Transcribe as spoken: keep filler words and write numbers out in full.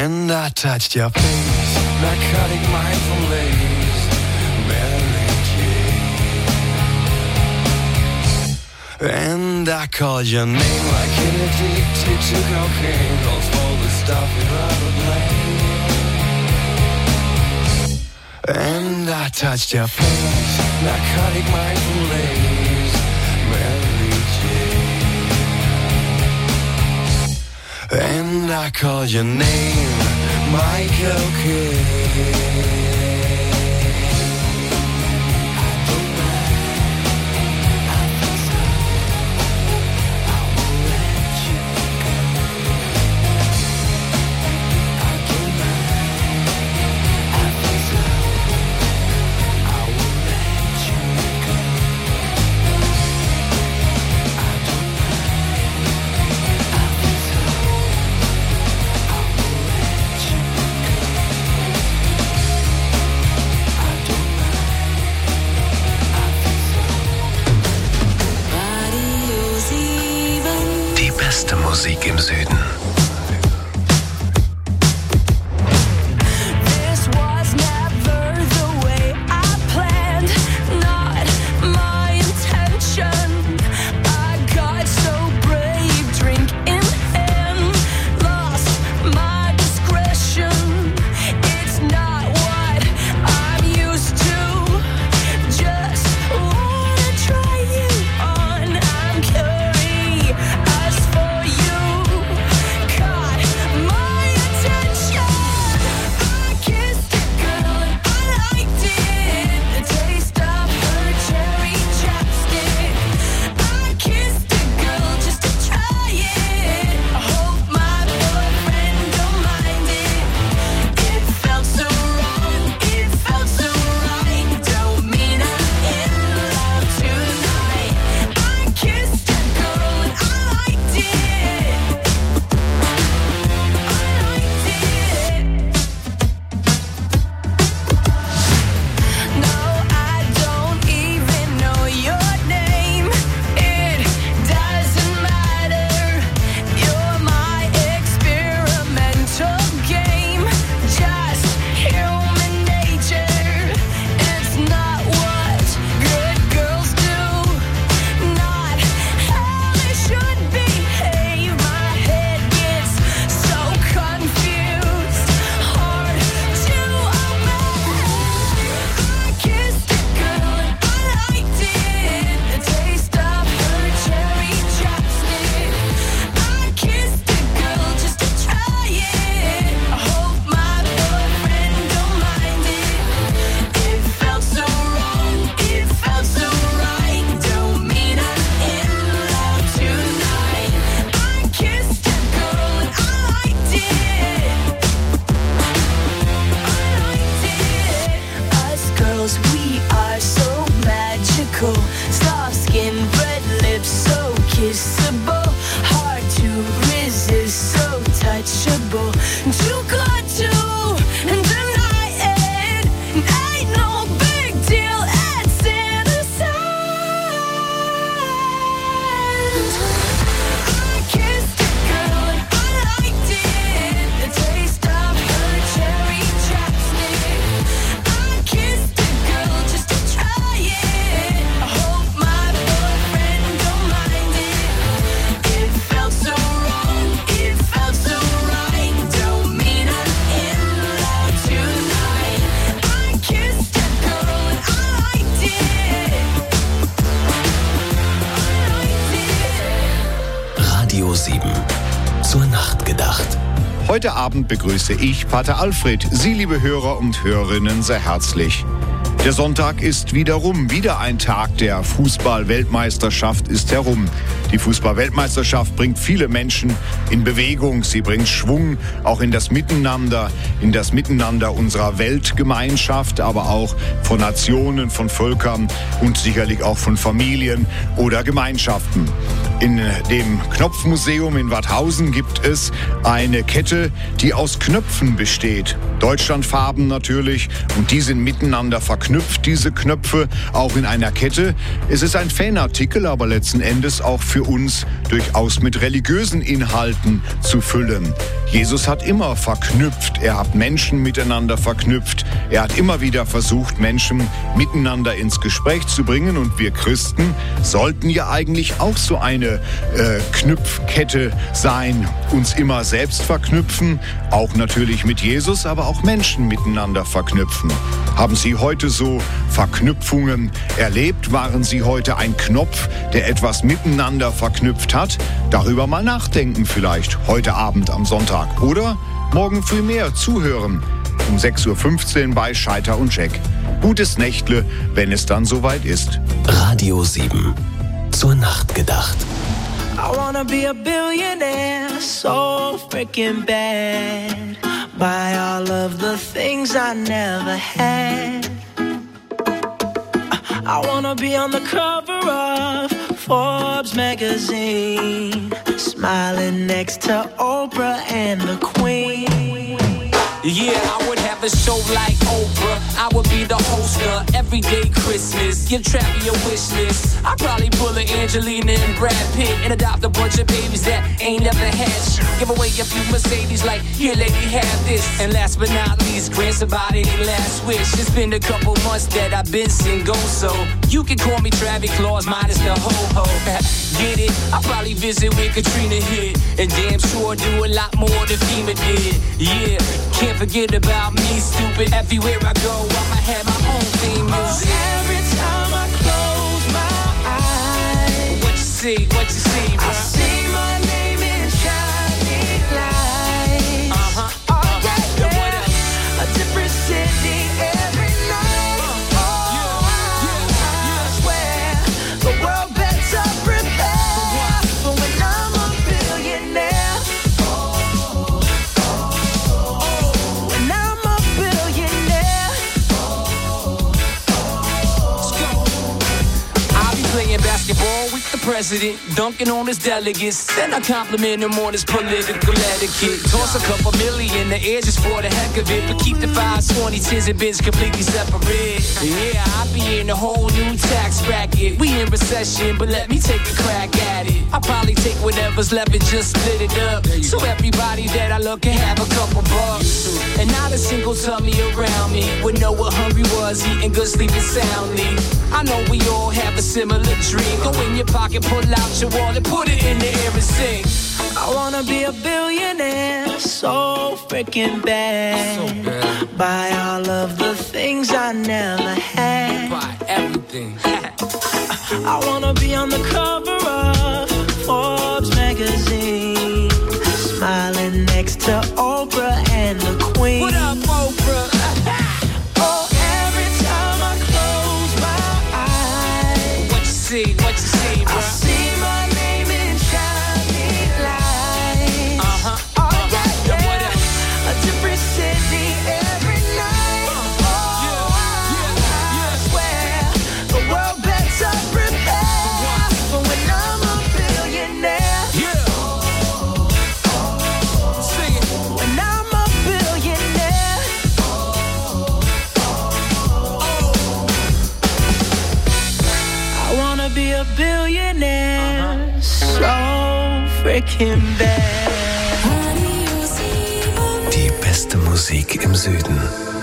And I touched your face, narcotic mindfulness, Mary Jane. And I called your name like an addicted to cocaine, calls all the stuff in Robert Lane. And I touched your face, narcotic mindfulness, Mary Jane. And I called your name, Michael Kidd. Musik im Süden. Heute Abend begrüße ich, Pater Alfred, Sie, liebe Hörer und Hörerinnen, sehr herzlich. Der Sonntag ist wieder rum. Wieder ein Tag der Fußball-Weltmeisterschaft ist herum. Die Fußball-Weltmeisterschaft bringt viele Menschen in Bewegung. Sie bringt Schwung auch in das Miteinander, in das Miteinander unserer Weltgemeinschaft, aber auch von Nationen, von Völkern und sicherlich auch von Familien oder Gemeinschaften. In dem Knopfmuseum in Wadhausen gibt es eine Kette, die aus Knöpfen besteht. Deutschlandfarben natürlich, und die sind miteinander verknüpft, diese Knöpfe, auch in einer Kette. Es ist ein Fanartikel, aber letzten Endes auch für uns durchaus mit religiösen Inhalten zu füllen. Jesus hat immer verknüpft, er hat Menschen miteinander verknüpft, er hat immer wieder versucht, Menschen miteinander ins Gespräch zu bringen, und wir Christen sollten ja eigentlich auch so eine äh, Knüpfkette sein, uns immer selbst verknüpfen, auch natürlich mit Jesus, aber auch Menschen miteinander verknüpfen. Haben Sie heute so Verknüpfungen erlebt? Waren Sie heute ein Knopf, der etwas miteinander verknüpft hat? Darüber mal nachdenken vielleicht heute Abend am Sonntag oder morgen früh mehr zuhören um sechs Uhr fünfzehn bei Scheiter und Scheck. Gutes Nächtle, wenn es dann soweit ist. Radio sieben. Zur Nacht gedacht. I wanna be a billionaire, so freaking bad. Buy all of the things I never had. I wanna be on the cover of Forbes magazine, smiling next to Oprah and the Queen. Yeah, I would have a show like Oprah. I would be the host of Everyday Christmas. Give Travi a wish list. I'd probably pull an Angelina and Brad Pitt and adopt a bunch of babies that ain't never had shit. Give away a few Mercedes like, here lady, have this. And last but not least, grant somebody their last wish. It's been a couple months that I've been single, so you can call me Travis Claus minus the ho-ho. Get it? I'll probably visit with Katrina hit, and damn sure do a lot more than FEMA did. Yeah, can't forget about me, stupid. Everywhere I go, I'ma have my own theme music. Oh, every time I close my eyes, What you see, what you see, bro? I see my name in shining lights. Uh-huh, Oh, uh-huh. yeah, And what yeah. else? A different city every night. Uh, Oh, yeah, yeah, yeah. I swear the world better prepare for when I'm a billionaire. When I'm a billionaire. I'll be playing basketball with the president, dunking on his delegates. Then I compliment him on his political etiquette. Toss a couple million in the air just for the heck of it, but keep the fives, twenties, tens, and bins completely separate. Yeah, I'll be in a whole new tax bracket. We in recession, but let me take a crack at it. I'll probably take whatever's left and just split it up, so everybody that I love can have a couple bucks. And not a single tummy around me would know what hungry was, eating good, sleeping soundly. I know we all have a similar dream. Go in your pocket, pull out your wallet, put it in the air and sing. I wanna be a billionaire, so freaking bad. So bad. Buy all of the things I never had. Buy everything. I wanna be on the cover of Forbes magazine, smiling next to Oprah and the Queen. What up, Oprah? Oh, every time I close my eyes, What you see, what you see, bro? I see my name in shining lights. Uh-huh, Oh, uh-huh. yeah, And what yeah. else? A different city every night. Oh, yeah, yeah, yeah. I swear the world better prepare for when I'm a billionaire. Yeah. Sing it. When I'm a billionaire. I wanna be a billionaire, so freaking bad. Die beste Musik im Süden.